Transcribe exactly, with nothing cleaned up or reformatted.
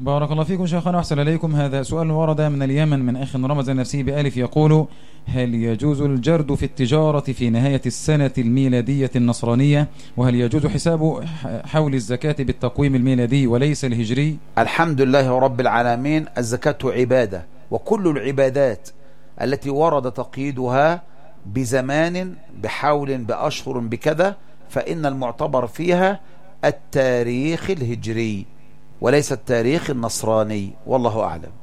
بارك الله فيكم شيخنا وأحسن إليكم. هذا سؤال ورد من اليمن من أخ رمز نفسه بألف يقول: هل يجوز الجرد في التجارة في نهاية السنة الميلادية النصرانية؟ وهل يجوز حساب حول الزكاة بالتقويم الميلادي وليس الهجري؟ الحمد لله رب العالمين. الزكاة عبادة، وكل العبادات التي ورد تقييدها بزمان بحول بأشهر بكذا فإن المعتبر فيها التاريخ الهجري وليس التاريخ النصراني، والله أعلم.